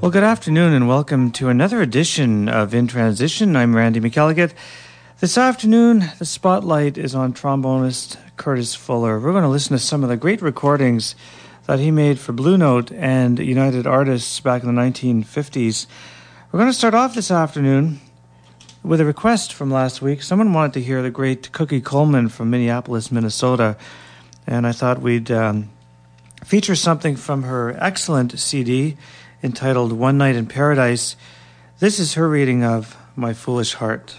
Well, good afternoon and welcome to another edition of In Transition. I'm Randy McElligott. This afternoon, the spotlight is on trombonist Curtis Fuller. We're going to listen to some of the great recordings that he made for Blue Note and United Artists back in the 1950s. We're going to start off this afternoon with a request from last week. Someone wanted to hear the great Cookie Coleman from Minneapolis, Minnesota, and I thought we'd feature something from her excellent CD entitled One Night in Paradise. This is her reading of My Foolish Heart.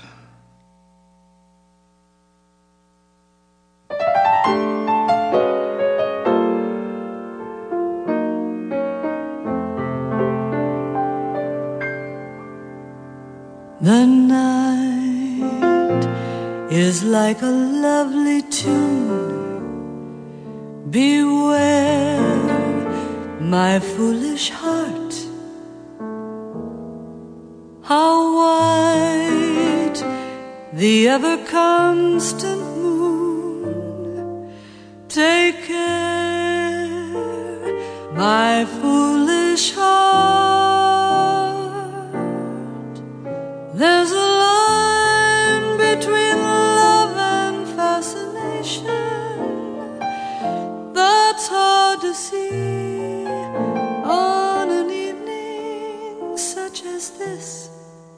The night is like a lovely tune. Beware, my foolish heart. How white the ever-constant moon. Take care, my foolish heart. There's a line between love and fascination that's hard to see on an evening such as this.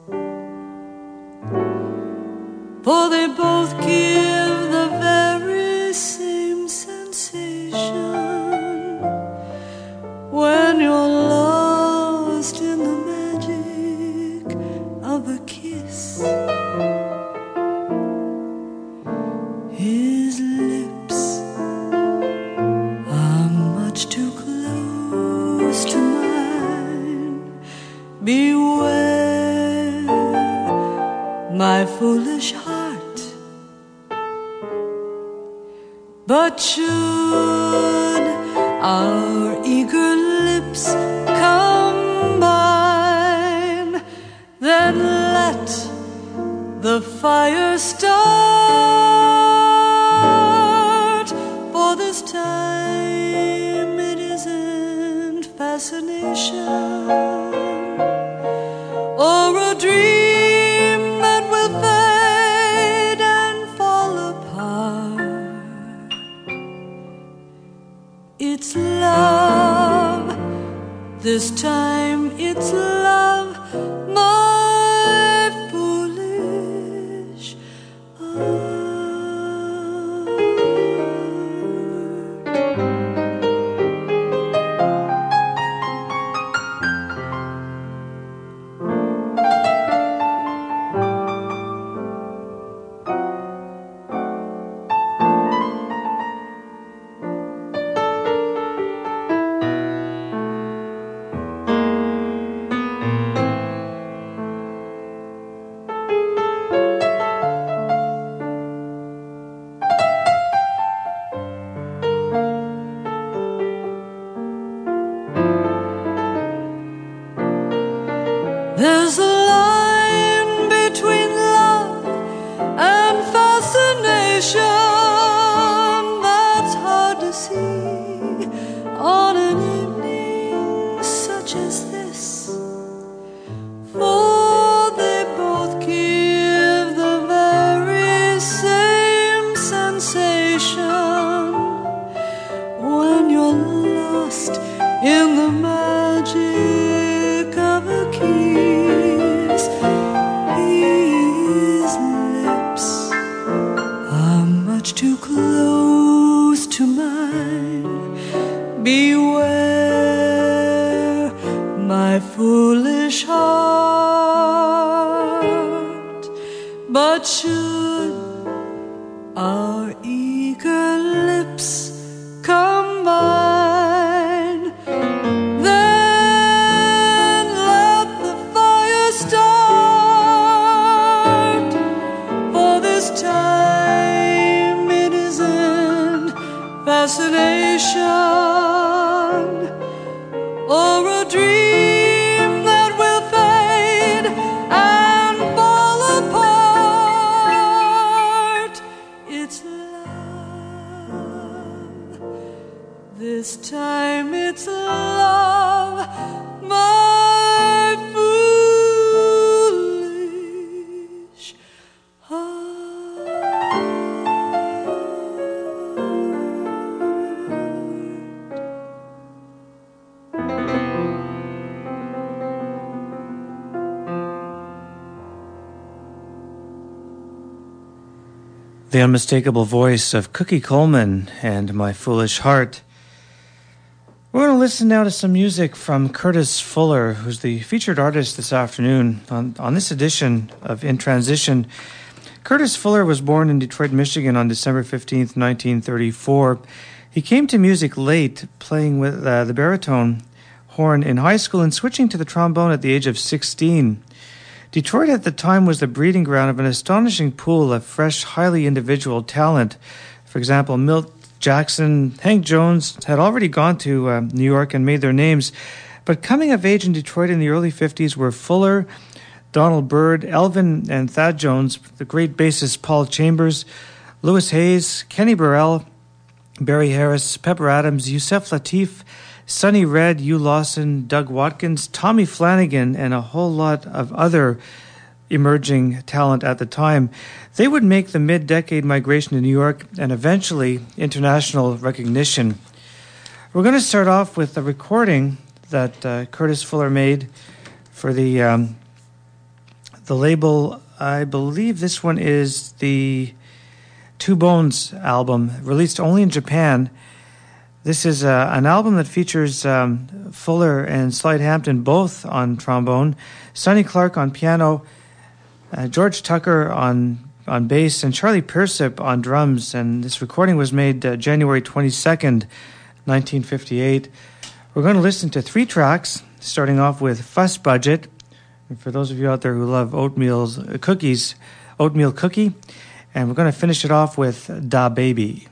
For they both give the very same sensation when you're lost in the magic of a kiss. His lips are much too close to mine. Beware, my foolish heart. But should our eager lips combine, then let the fire start. For this time it isn't fascination or a dream that will fade and fall apart. It's love, this time it's love, my foolish heart. There's a line between love and fascination that's hard to see on an evening such as this. For they both give the very same sensation when you're lost in the magic of a kiss. Too close to mine. Beware, my foolish heart. But should our eager lips combine, then let the fire start. For this time fascination or a dream that will fade and fall apart. It's love, this time it's love, my The unmistakable voice of Cookie Coleman and My Foolish Heart. We're going to listen now to some music from Curtis Fuller, who's the featured artist this afternoon on this edition of In Transition. Curtis Fuller was born in Detroit, Michigan on December 15th, 1934. He came to music late, playing with the baritone horn in high school and switching to the trombone at the age of 16. Detroit at the time was the breeding ground of an astonishing pool of fresh, highly individual talent. For example, Milt Jackson, Hank Jones had already gone to New York and made their names, but coming of age in Detroit in the early 50s were Fuller, Donald Byrd, Elvin and Thad Jones, the great bassist Paul Chambers, Louis Hayes, Kenny Burrell, Barry Harris, Pepper Adams, Yusef Lateef, Sonny Red, Hugh Lawson, Doug Watkins, Tommy Flanagan, and a whole lot of other emerging talent at the time. They would make the mid-decade migration to New York and eventually international recognition. We're going to start off with a recording that Curtis Fuller made for the label. I believe this one is the Two Bones album, released only in Japan. This is an album that features Fuller and Slide Hampton both on trombone, Sonny Clark on piano, George Tucker on bass, and Charlie Persip on drums. And this recording was made January 22nd, 1958. We're going to listen to 3 tracks, starting off with Fuss Budget. And for those of you out there who love oatmeal cookie. And we're going to finish it off with Da Baby.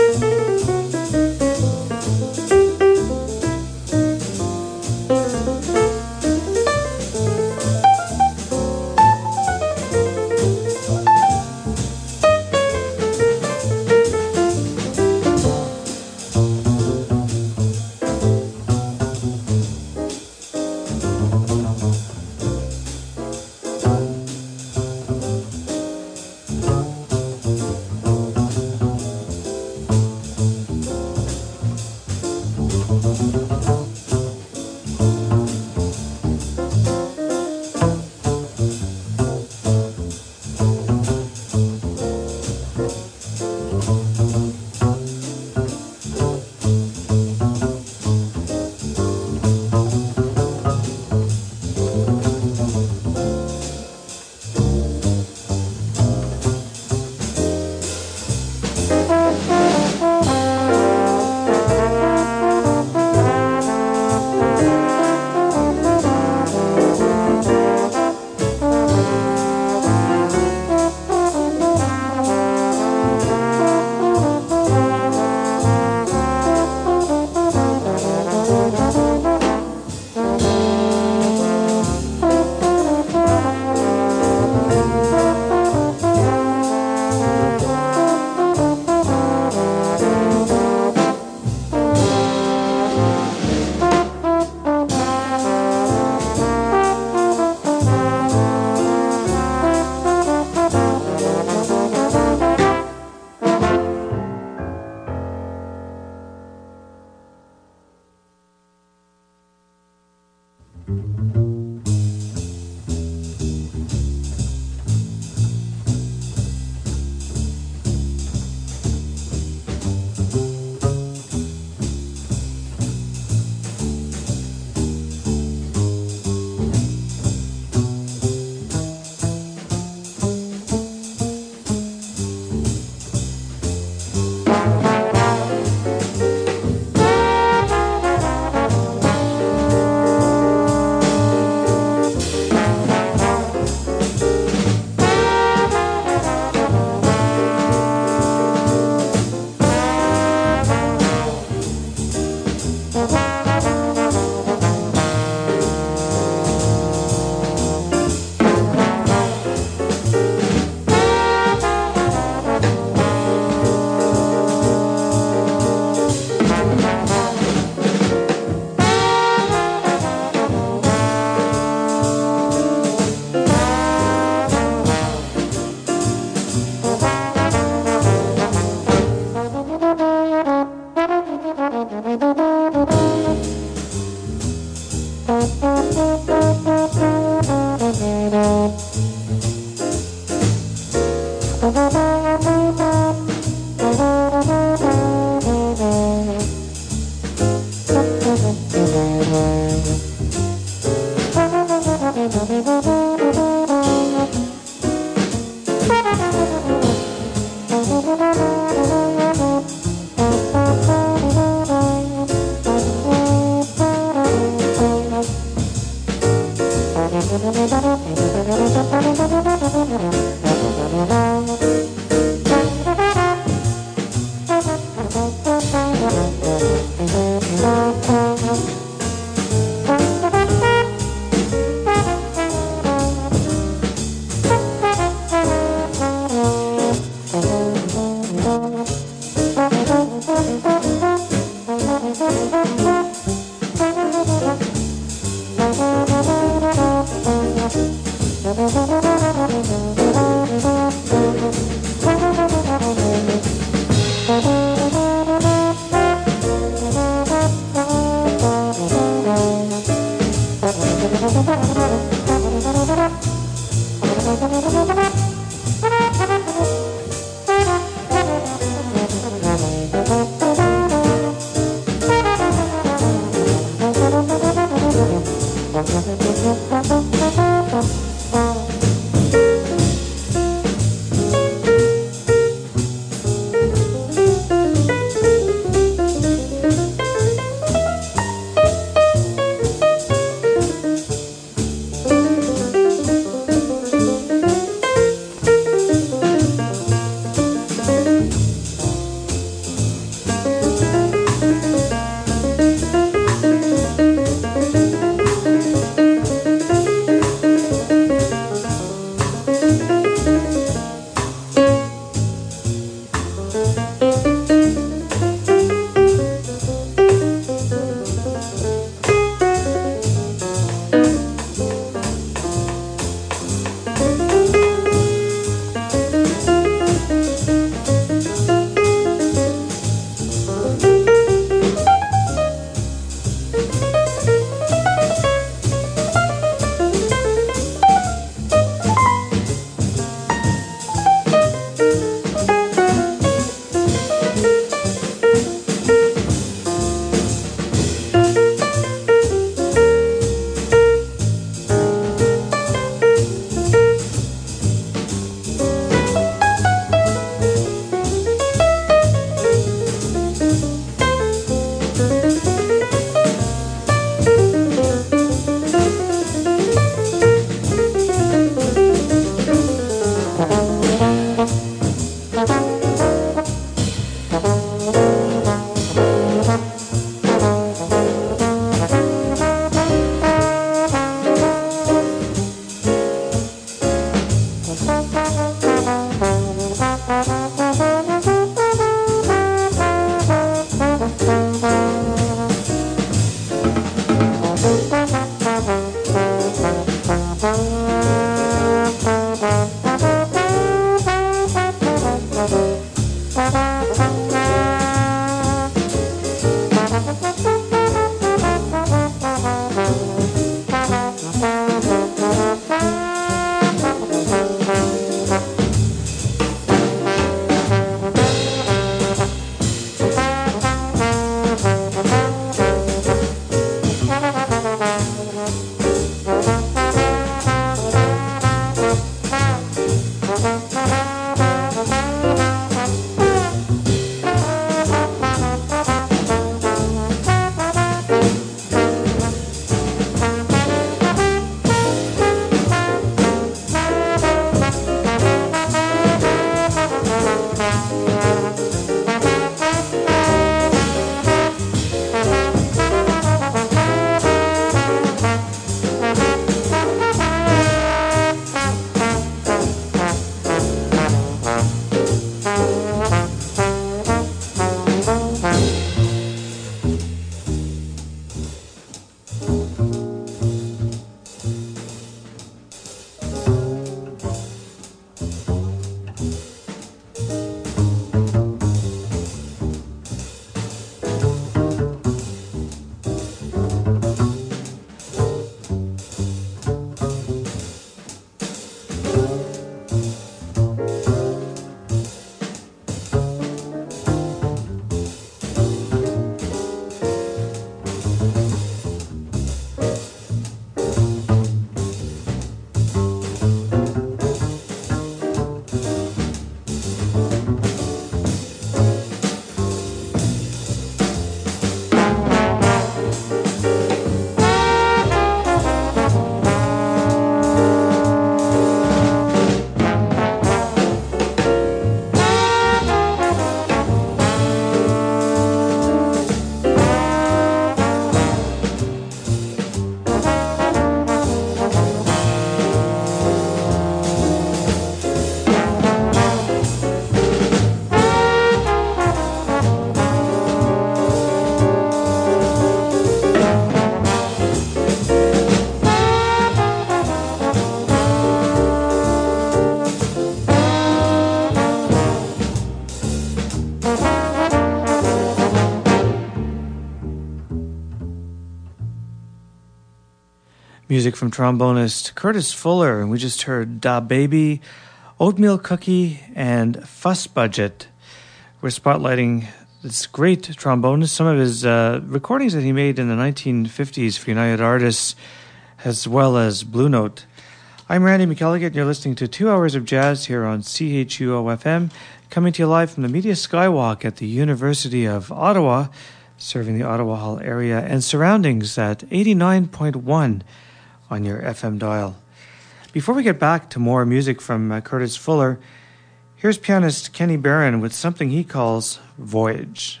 Music from trombonist Curtis Fuller, and we just heard Da Baby, Oatmeal Cookie, and Fuss Budget. We're spotlighting this great trombonist, some of his recordings that he made in the 1950s for United Artists, as well as Blue Note. I'm Randy McElligott, and you're listening to 2 hours of jazz here on CHUO-FM, coming to you live from the Media Skywalk at the University of Ottawa, serving the Ottawa Hall area and surroundings at 89.1 on your FM dial. Before we get back to more music from Curtis Fuller, here's pianist Kenny Barron with something he calls Voyage.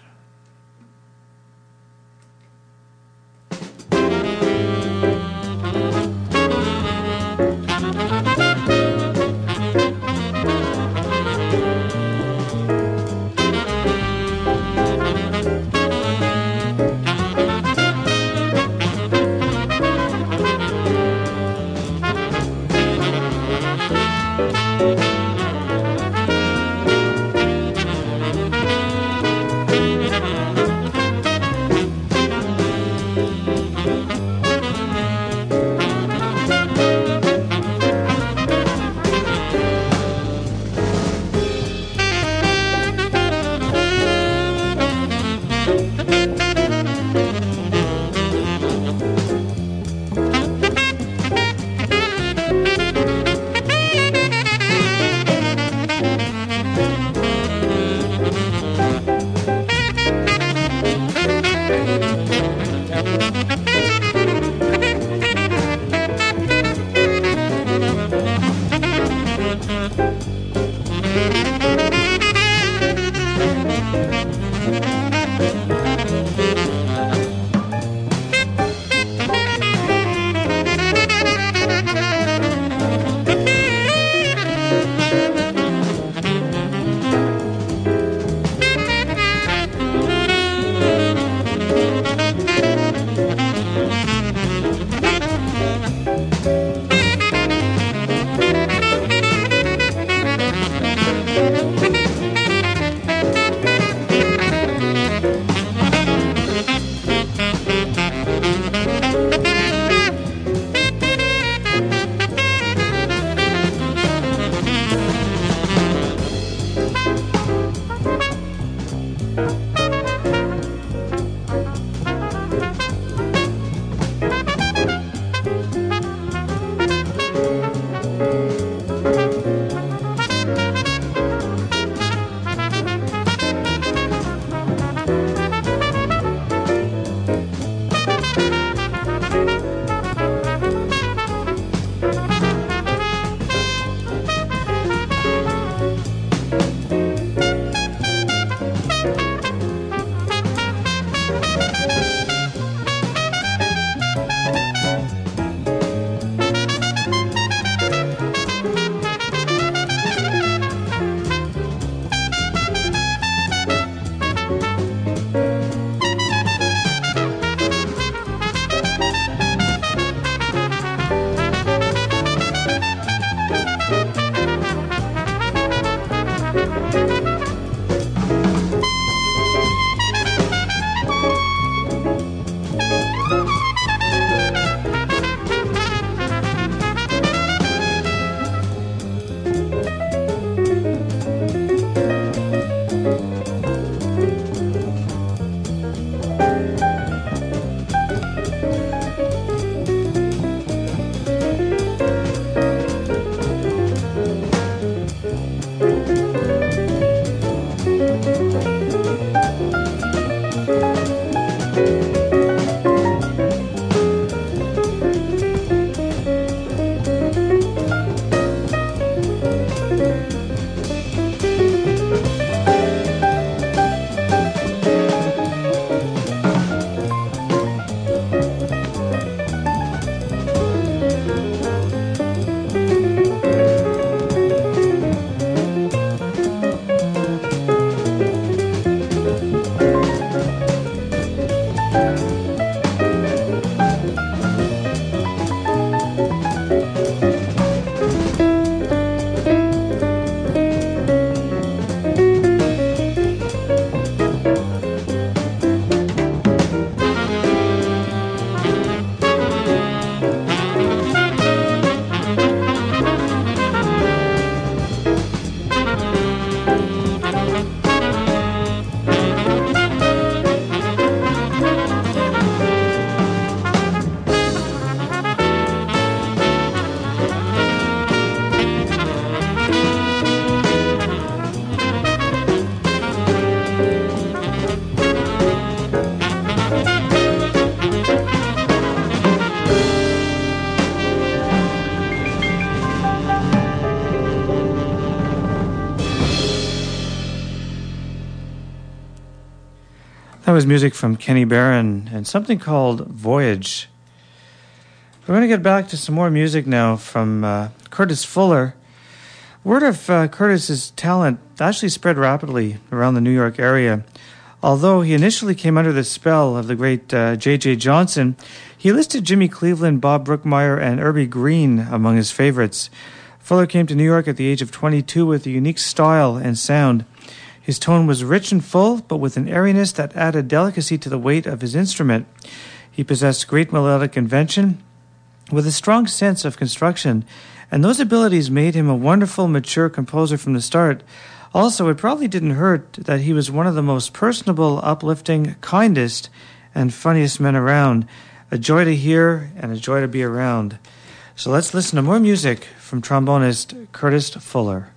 That was music from Kenny Barron and something called Voyage. We're going to get back to some more music now from Curtis Fuller. Word of Curtis's talent actually spread rapidly around the New York area. Although he initially came under the spell of the great J.J. Johnson, he listed Jimmy Cleveland, Bob Brookmeyer, and Irby Green among his favorites. Fuller came to New York at the age of 22 with a unique style and sound. His tone was rich and full, but with an airiness that added delicacy to the weight of his instrument. He possessed great melodic invention with a strong sense of construction, and those abilities made him a wonderful, mature composer from the start. Also, it probably didn't hurt that he was one of the most personable, uplifting, kindest, and funniest men around. A joy to hear and a joy to be around. So let's listen to more music from trombonist Curtis Fuller.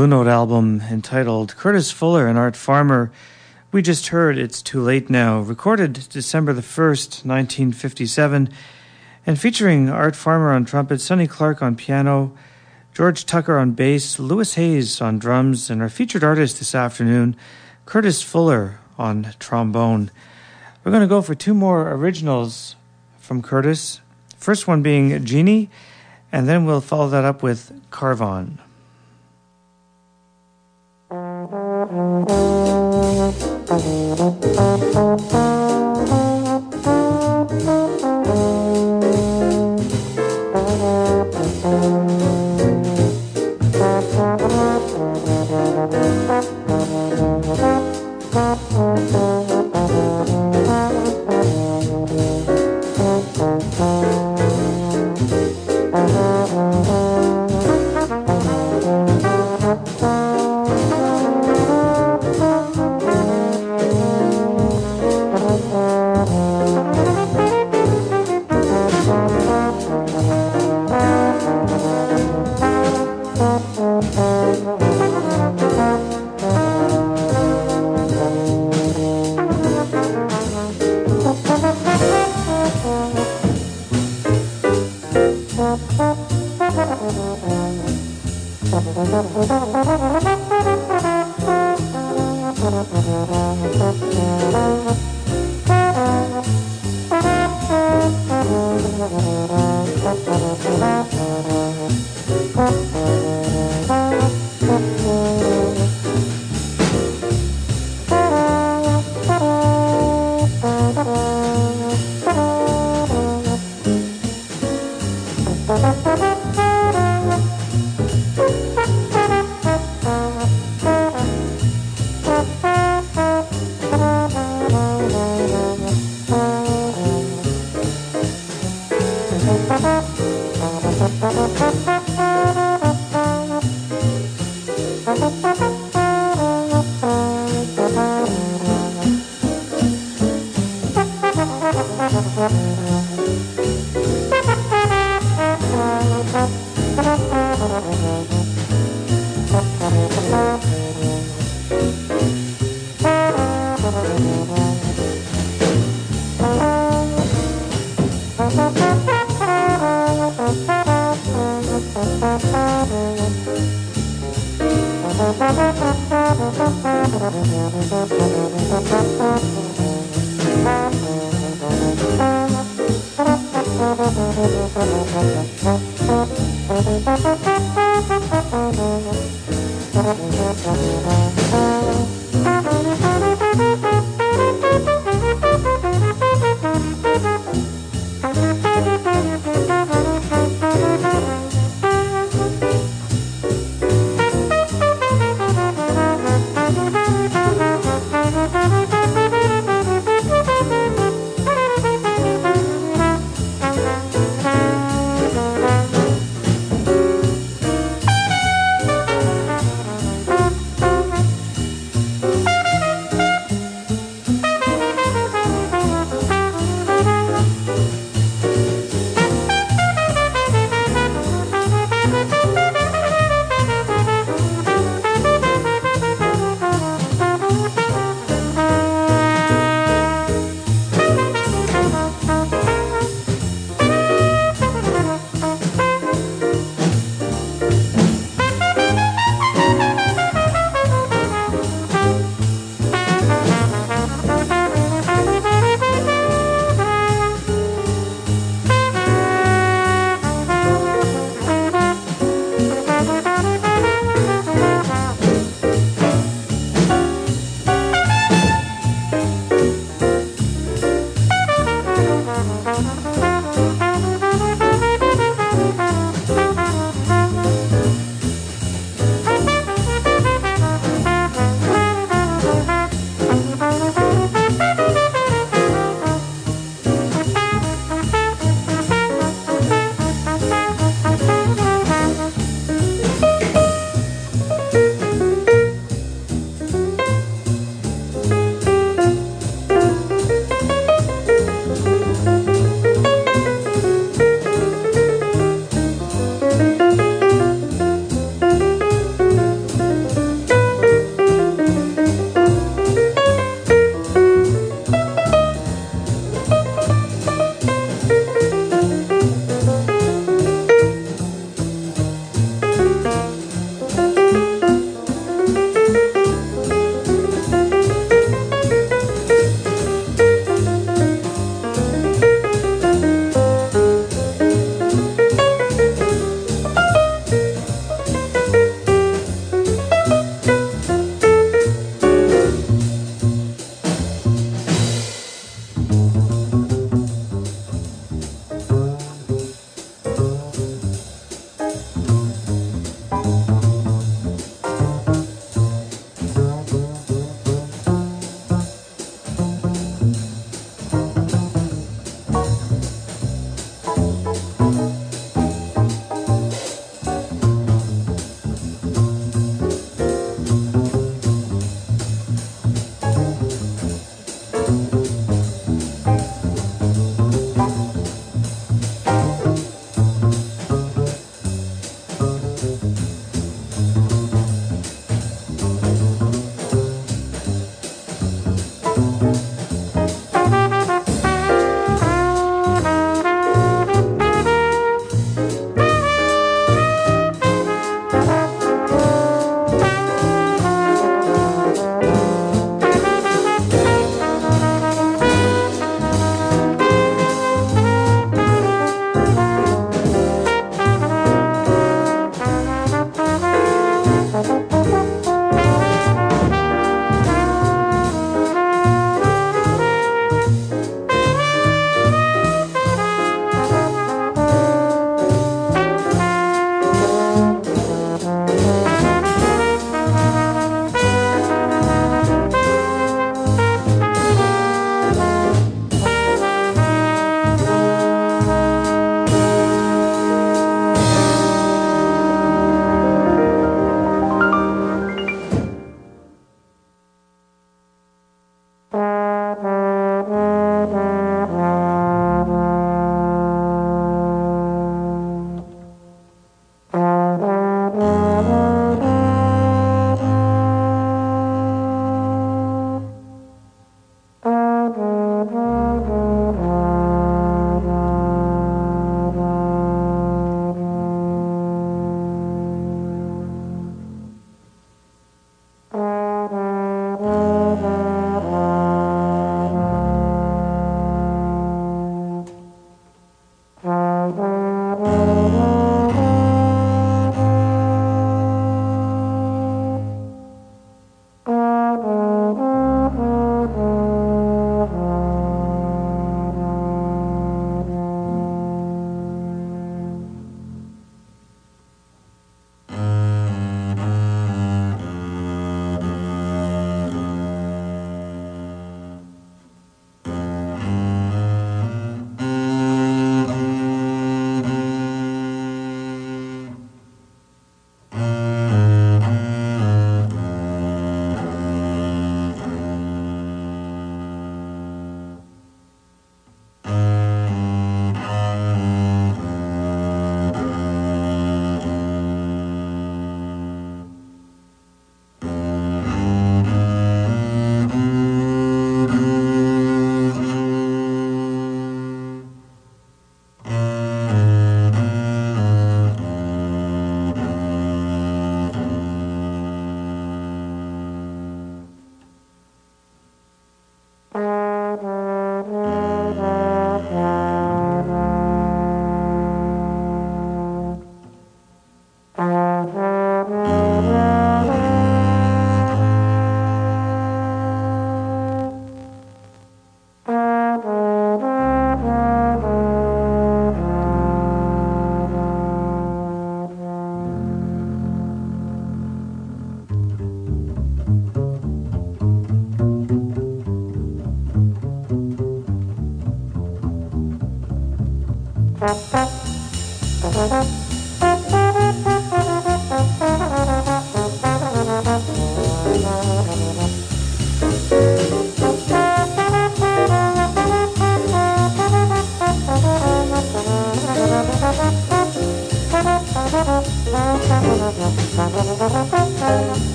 Blue Note album entitled Curtis Fuller and Art Farmer. We just heard It's Too Late Now, recorded December the 1st, 1957, and featuring Art Farmer on trumpet, Sonny Clark on piano, George Tucker on bass, Louis Hayes on drums, and our featured artist this afternoon, Curtis Fuller on trombone. We're going to go for two more originals from Curtis, first one being Jeannie, and then we'll follow that up with Carvon.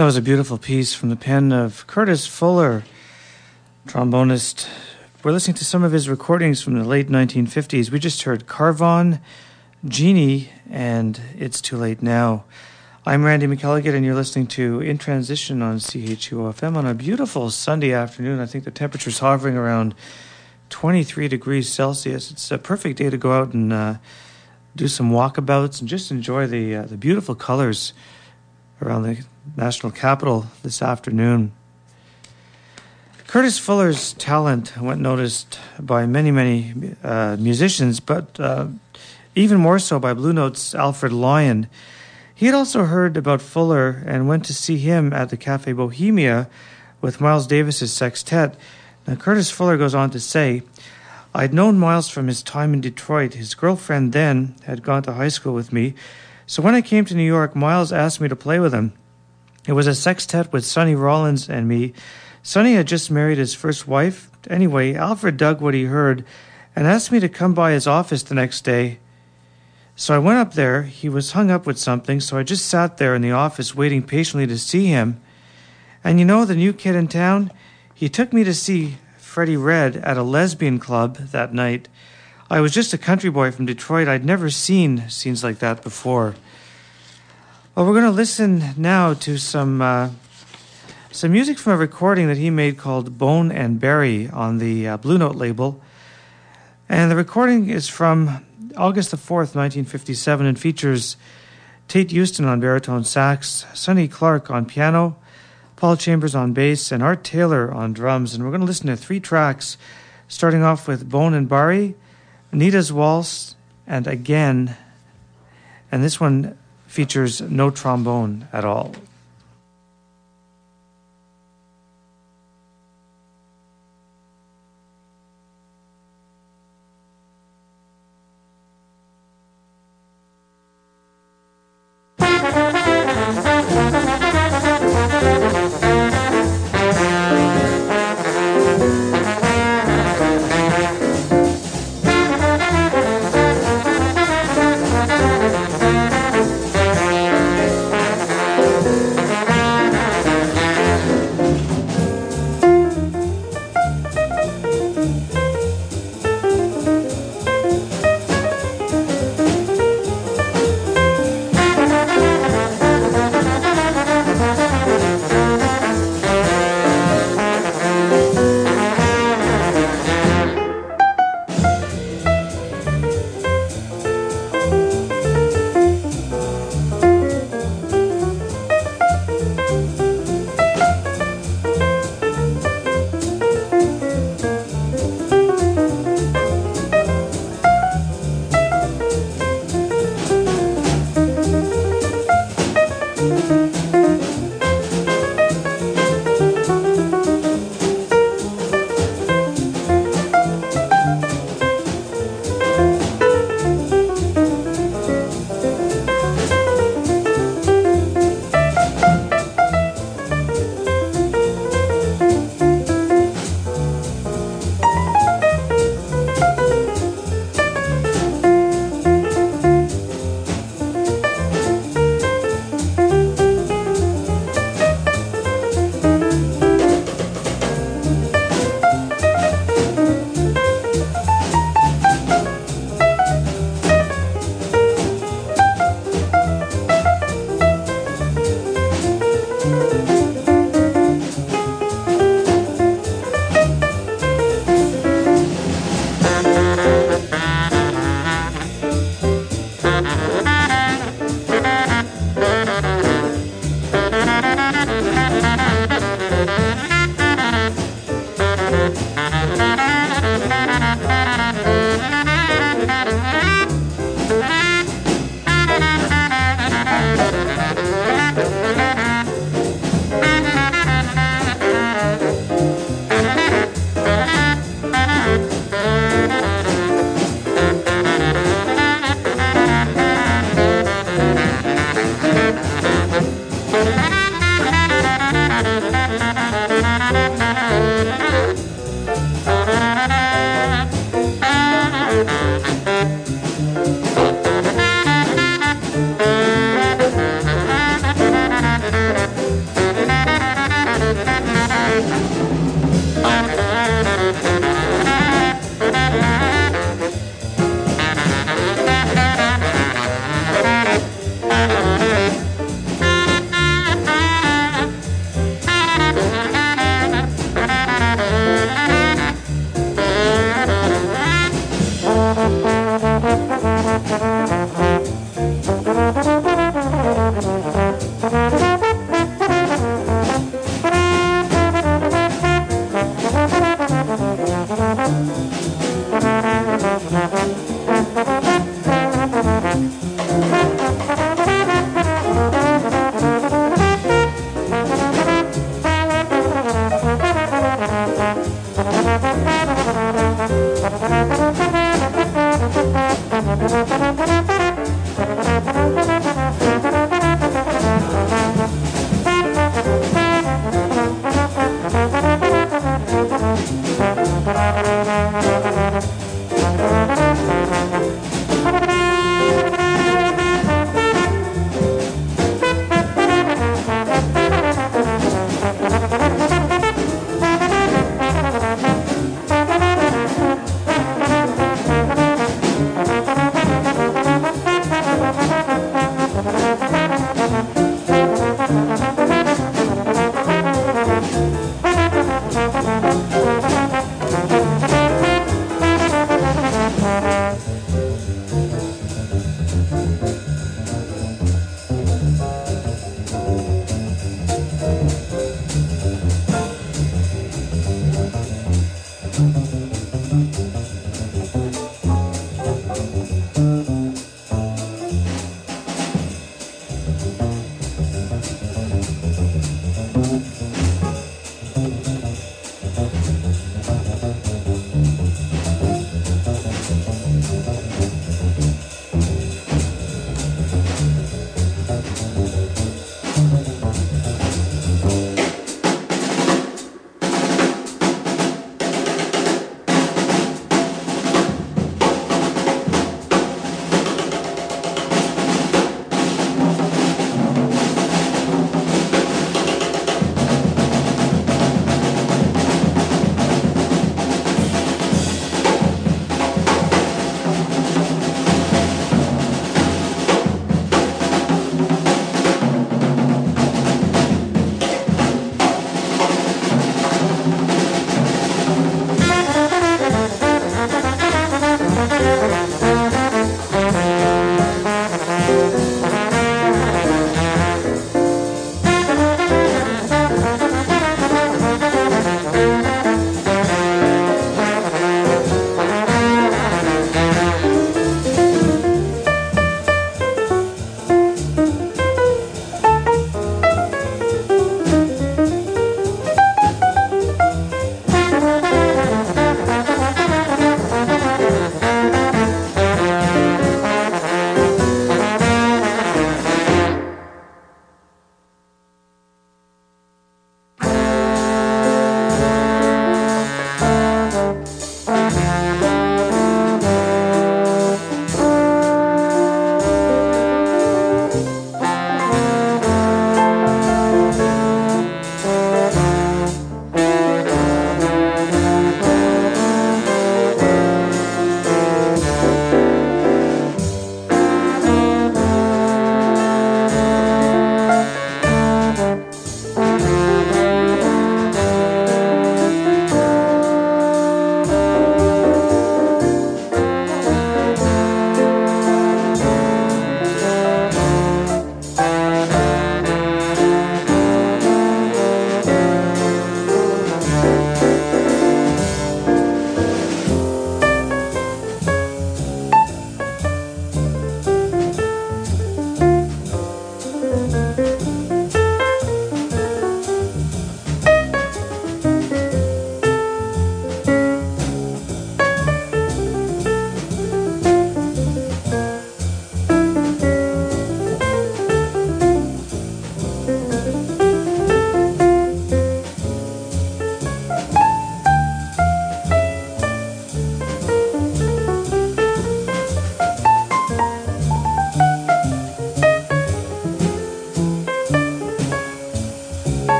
That was a beautiful piece from the pen of Curtis Fuller, trombonist. We're listening to some of his recordings from the late 1950s. We just heard Carvon, Genie, and It's Too Late Now. I'm Randy McElligott, and you're listening to In Transition on CHUO-FM on a beautiful Sunday afternoon. I think the temperature's hovering around 23 degrees Celsius. It's a perfect day to go out and do some walkabouts and just enjoy the beautiful colors around the national capital this afternoon. Curtis Fuller's talent went noticed by many musicians, but even more so by Blue Note's Alfred Lyon. He had also heard about Fuller and went to see him at the Café Bohemia with Miles Davis's sextet. Now, Curtis Fuller goes on to say, "I'd known Miles from his time in Detroit. His girlfriend then had gone to high school with me. So when I came to New York, Miles asked me to play with him. It was a sextet with Sonny Rollins and me. Sonny had just married his first wife. Anyway, Alfred dug what he heard and asked me to come by his office the next day. So I went up there. He was hung up with something, so I just sat there in the office waiting patiently to see him. And you know the new kid in town? He took me to see Freddie Red at a lesbian club that night. I was just a country boy from Detroit. I'd never seen scenes like that before." Well, we're going to listen now to some music from a recording that he made called Bone and Berry on the Blue Note label. And the recording is from August the 4th, 1957, and features Tate Houston on baritone sax, Sonny Clark on piano, Paul Chambers on bass, and Art Taylor on drums. And we're going to listen to 3 tracks, starting off with Bone and Berry, Nita's Waltz, and Again. And this one features no trombone at all.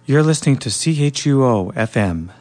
You're listening to CHUO FM.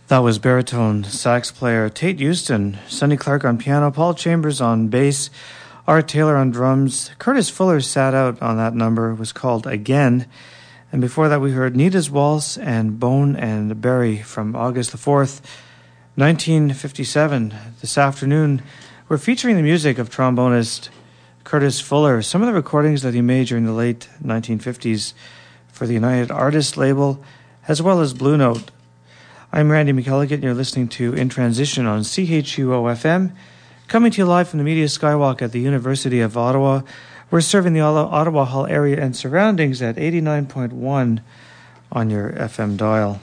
That was baritone sax player Tate Houston, Sonny Clark on piano, Paul Chambers on bass, Art Taylor on drums. Curtis Fuller sat out on that number. It was called Again. And before that we heard Nita's Waltz and Bone and Berry from August the 4th, 1957. This afternoon we're featuring the music of trombonist Curtis Fuller, some of the recordings that he made during the late 1950s for the United Artists label, as well as Blue Note. I'm Randy McElligott, and you're listening to In Transition on CHUO-FM, coming to you live from the Media Skywalk at the University of Ottawa. We're serving the Ottawa Hall area and surroundings at 89.1 on your FM dial.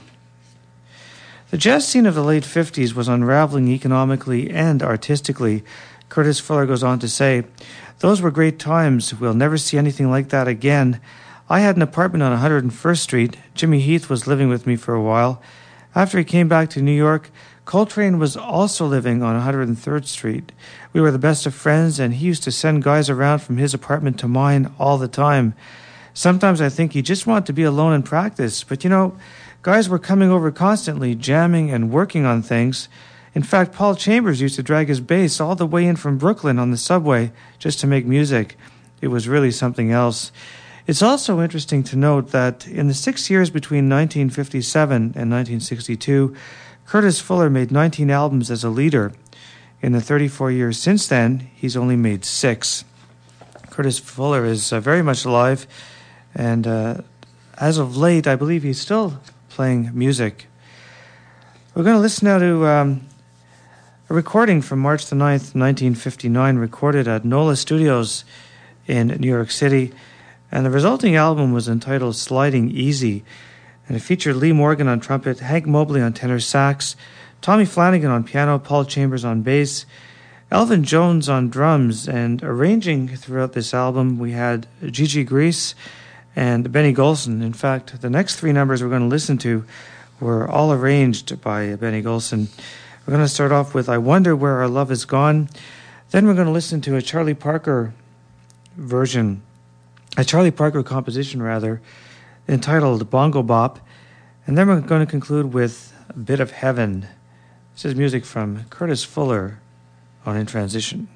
The jazz scene of the late 50s was unraveling economically and artistically. Curtis Fuller goes on to say, "Those were great times. We'll never see anything like that again. I had an apartment on 101st Street. Jimmy Heath was living with me for a while. After he came back to New York, Coltrane was also living on 103rd Street. We were the best of friends, and he used to send guys around from his apartment to mine all the time. Sometimes I think he just wanted to be alone and practice, but guys were coming over constantly, jamming and working on things. In fact, Paul Chambers used to drag his bass all the way in from Brooklyn on the subway just to make music. It was really something else." It's also interesting to note that in the 6 years between 1957 and 1962, Curtis Fuller made 19 albums as a leader. In the 34 years since then, he's only made 6. Curtis Fuller is very much alive, and as of late, I believe he's still playing music. We're going to listen now to a recording from March the 9th, 1959, recorded at NOLA Studios in New York City. And the resulting album was entitled Sliding Easy, and it featured Lee Morgan on trumpet, Hank Mobley on tenor sax, Tommy Flanagan on piano, Paul Chambers on bass, Elvin Jones on drums, and arranging throughout this album we had Gigi Grease and Benny Golson. In fact, the next 3 numbers we're going to listen to were all arranged by Benny Golson. We're going to start off with I Wonder Where Our Love Is Gone. Then we're going to listen to a Charlie Parker composition, entitled Bongo Bop. And then we're going to conclude with a bit of Heaven. This is music from Curtis Fuller on In Transition.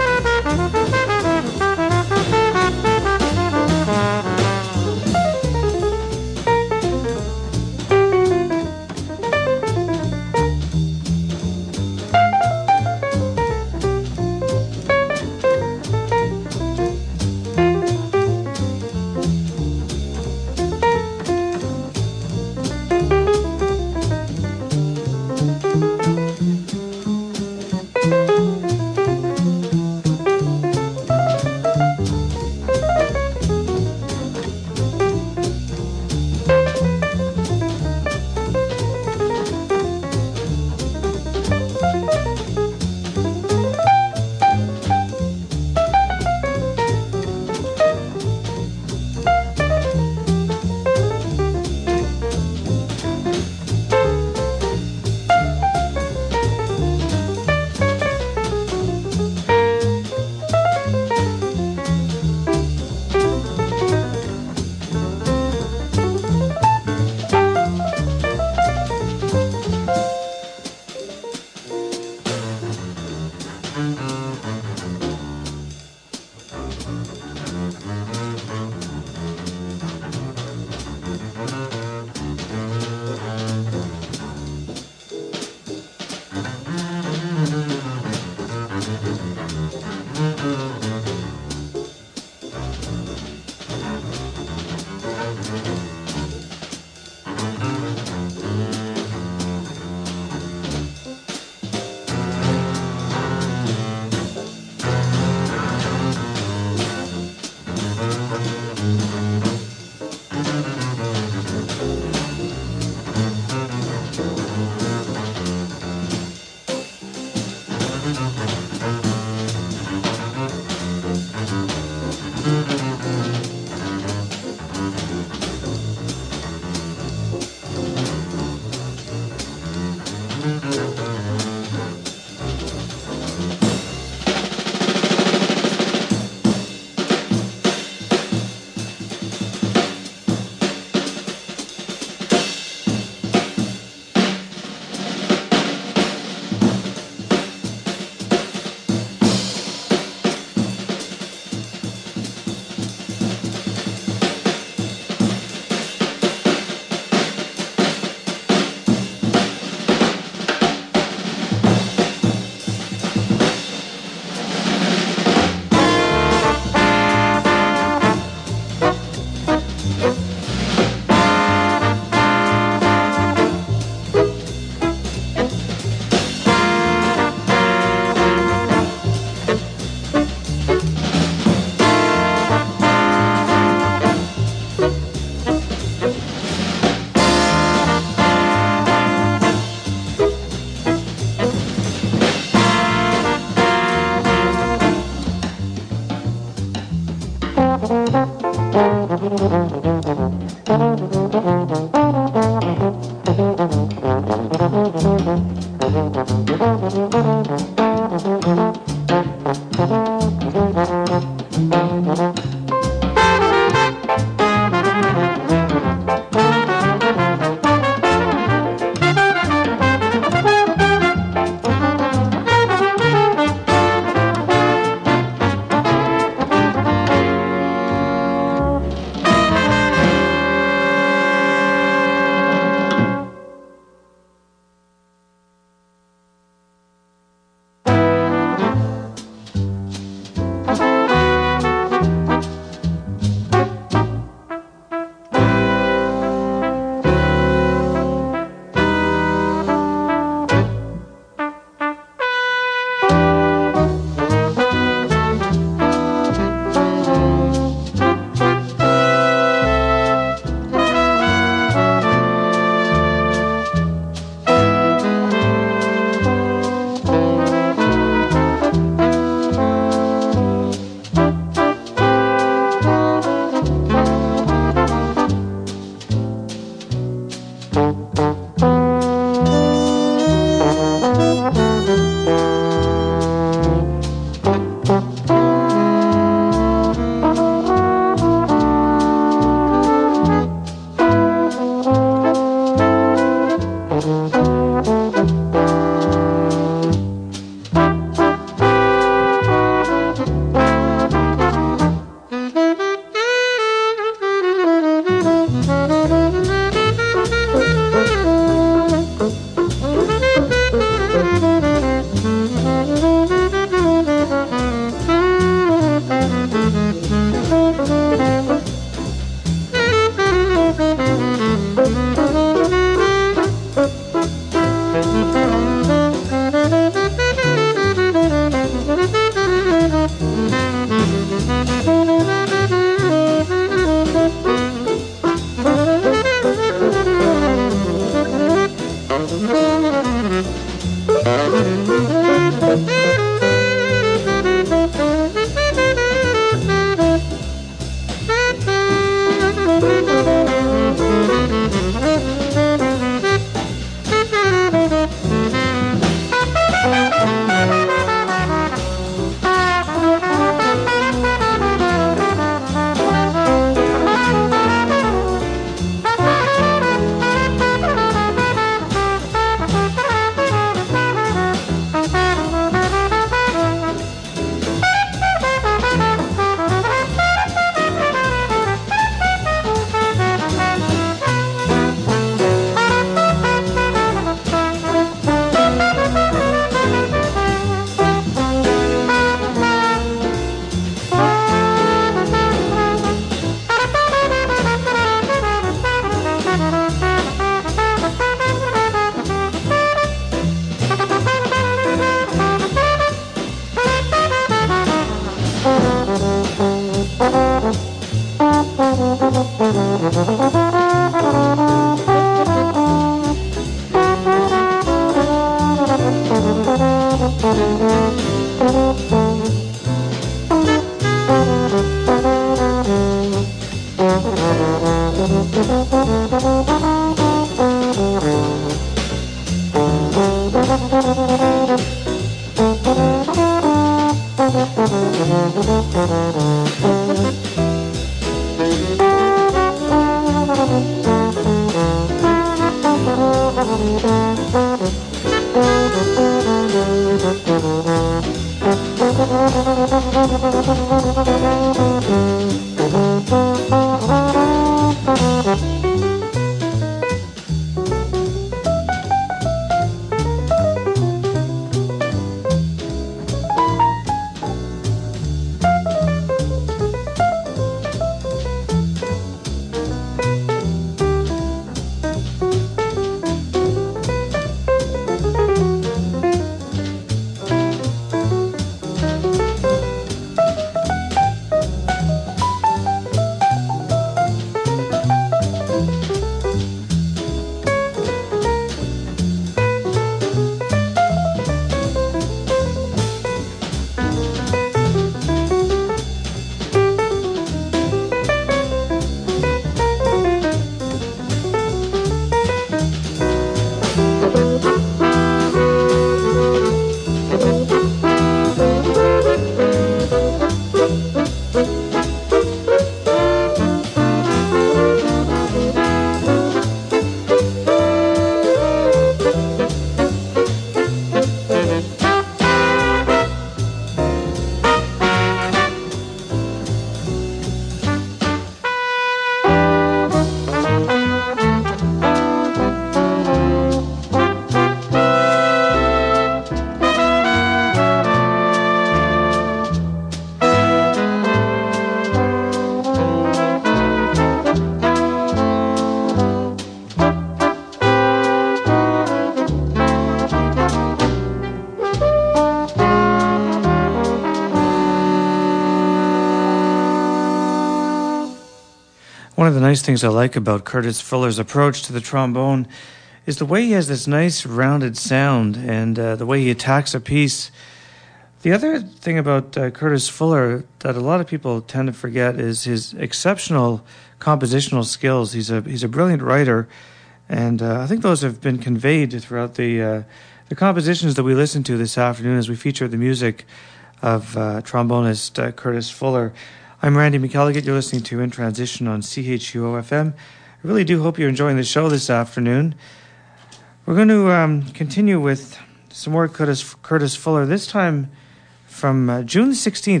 One of the nice things I like about Curtis Fuller's approach to the trombone is the way he has this nice rounded sound and the way he attacks a piece. The other thing about Curtis Fuller that a lot of people tend to forget is his exceptional compositional skills. He's a brilliant writer, and I think those have been conveyed throughout the compositions that we listened to this afternoon as we feature the music of trombonist Curtis Fuller. I'm Randy McElligott. You're listening to In Transition on CHUO-FM. I really do hope you're enjoying the show this afternoon. We're going to continue with some more Curtis Fuller, this time from June 16th,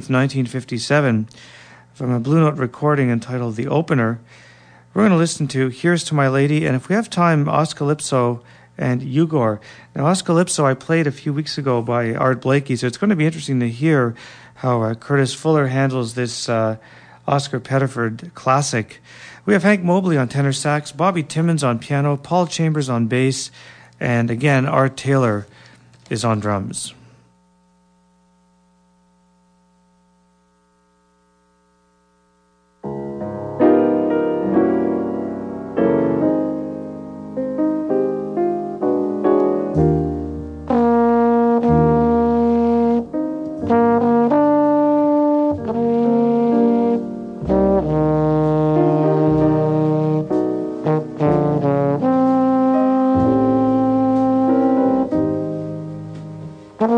1957, from a Blue Note recording entitled The Opener. We're going to listen to Here's to My Lady, and if we have time, Oscalypso and Yugor. Now, Oscalypso I played a few weeks ago by Art Blakey, so it's going to be interesting to hear how Curtis Fuller handles this Oscar Pettiford classic. We have Hank Mobley on tenor sax, Bobby Timmons on piano, Paul Chambers on bass, and again, Art Taylor is on drums. Thank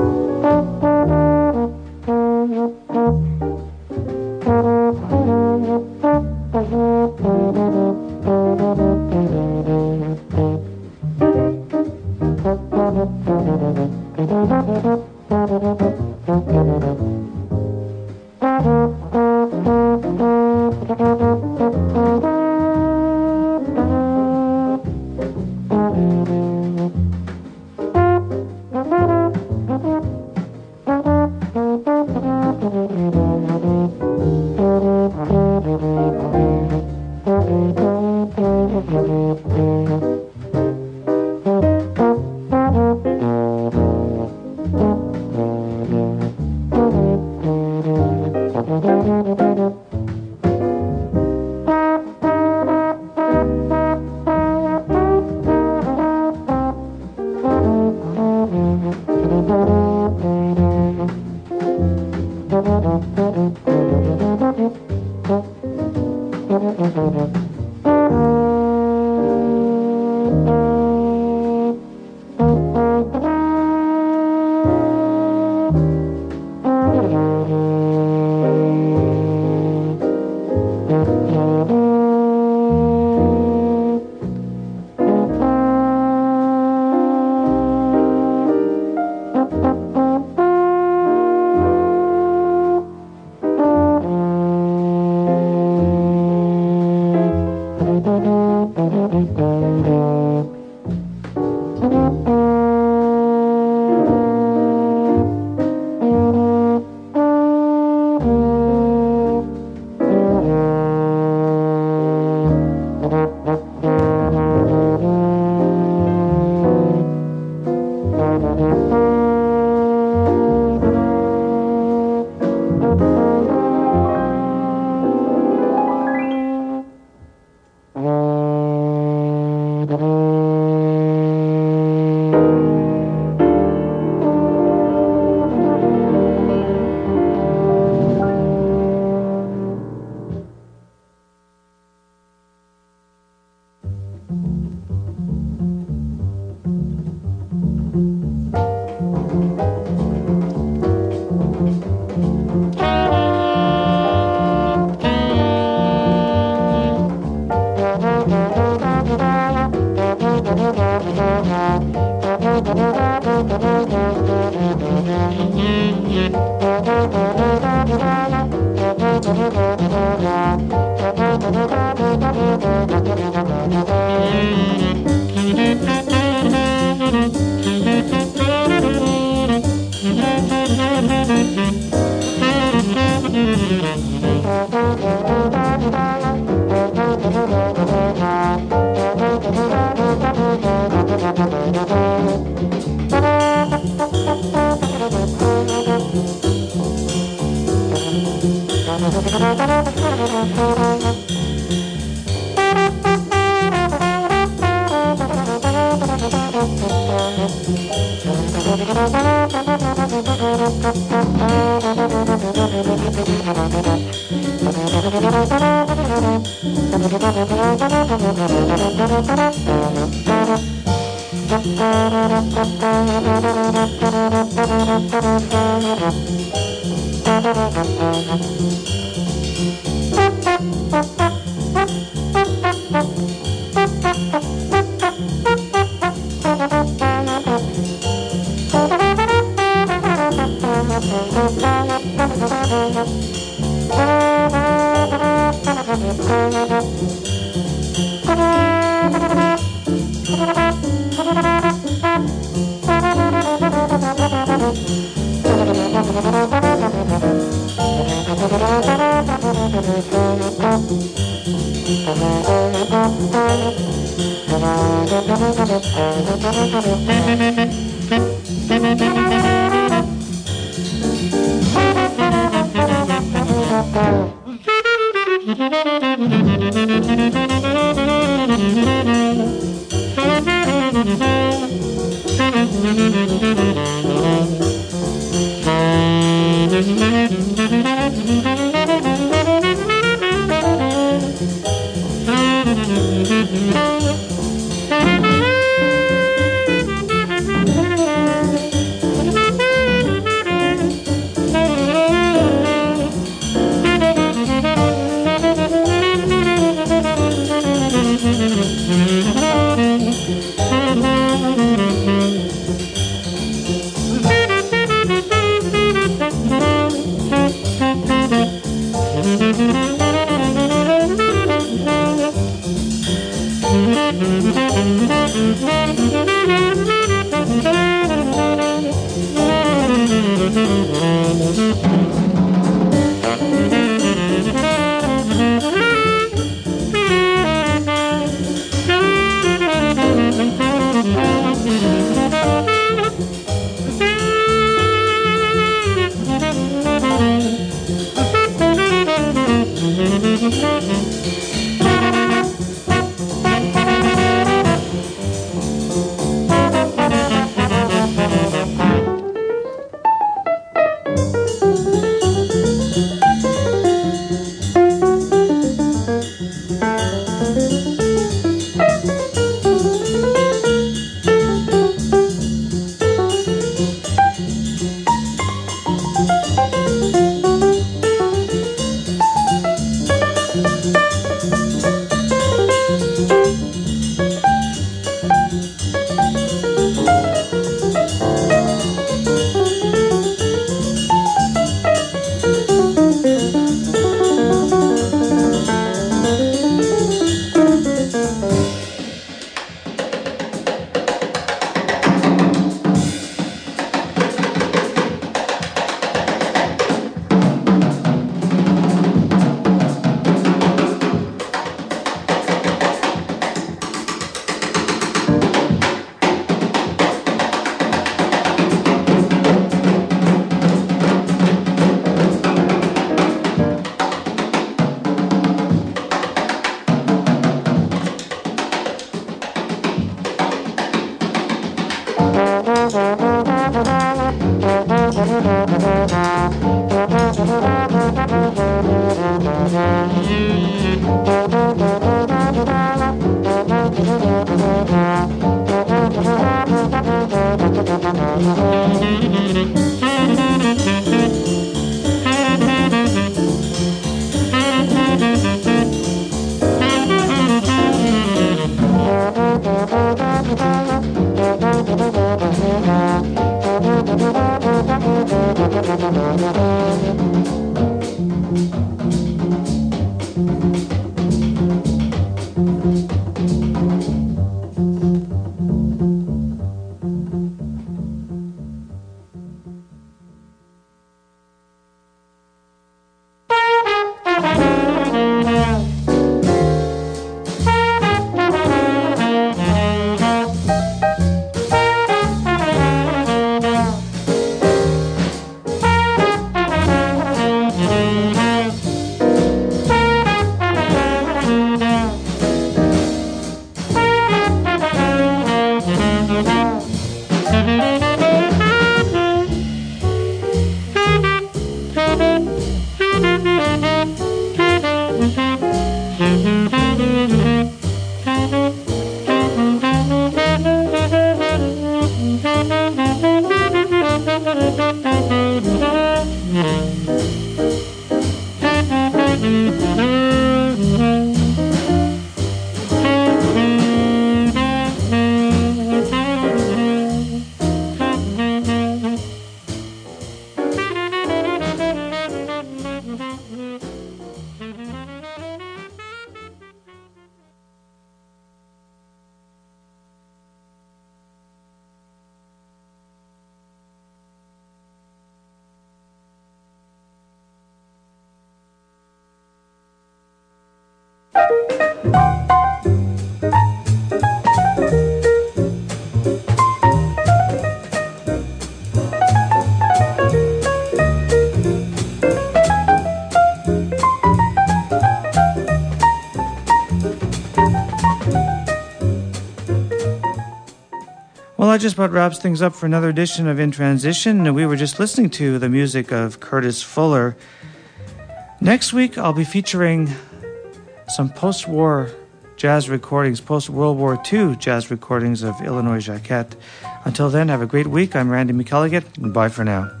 Well, that just about wraps things up for another edition of In Transition. We were just listening to the music of Curtis Fuller. Next week, I'll be featuring some post-war jazz recordings, post-World War II jazz recordings of Illinois Jacquet. Until then, have a great week. I'm Randy McElligott, and bye for now.